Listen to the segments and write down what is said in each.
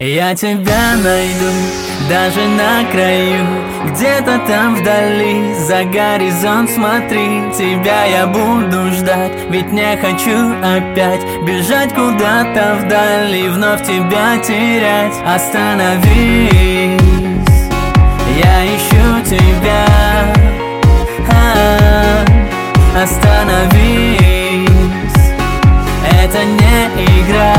Я тебя найду даже на краю, где-то там вдали, за горизонт смотри. Тебя я буду ждать, ведь не хочу опять бежать куда-то вдали, вновь тебя терять. Остановись, я ищу тебя. Остановись, это не игра.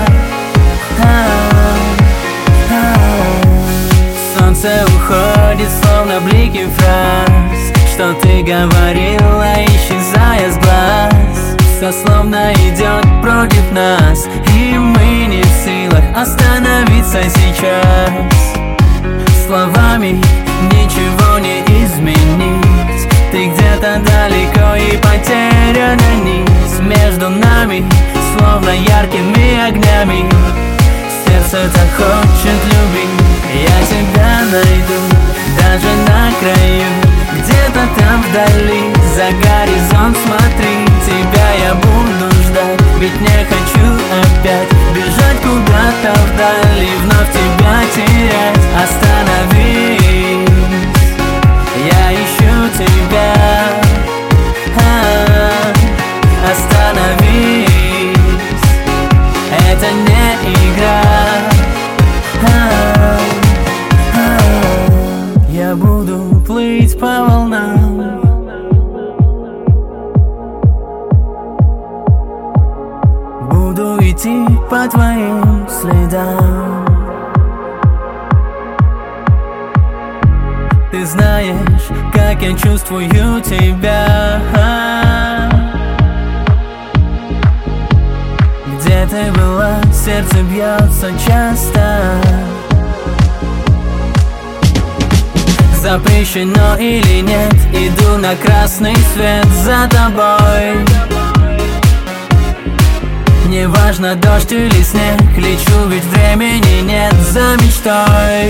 Солнце уходит, словно блики фраз, что ты говорила, исчезая с глаз. Все словно идет против нас, и мы не в силах остановиться сейчас. Словами ничего не изменить, ты где-то далеко и потеряна нить между нами, словно яркими огнями. Сердце так хочет любить. Я тебя найду даже на краю, где-то там вдали, за горизонт смотри. Тебя я буду ждать, ведь не хочу опять бежать куда-то вдали, вновь тебя терять. Остановись, я ищу тебя. Остановись, это не игра. Я буду плыть по волнам, буду идти по твоим следам. Ты знаешь, как я чувствую тебя. Где ты была, сердце бьется часто. Запрещено или нет, иду на красный свет за тобой. Неважно, дождь или снег, лечу, ведь времени нет за мечтой.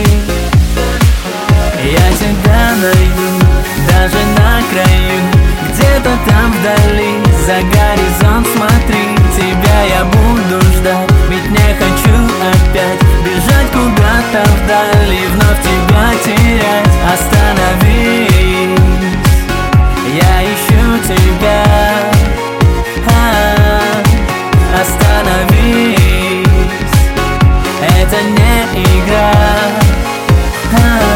Я тебя найду даже на краю, где-то там вдали, за горизонт смотри. Тебя я буду ждать, ведь не хочу опять бежать куда-то вдали, вновь тебя терять. Остановись, я ищу тебя. Остановись, это не игра.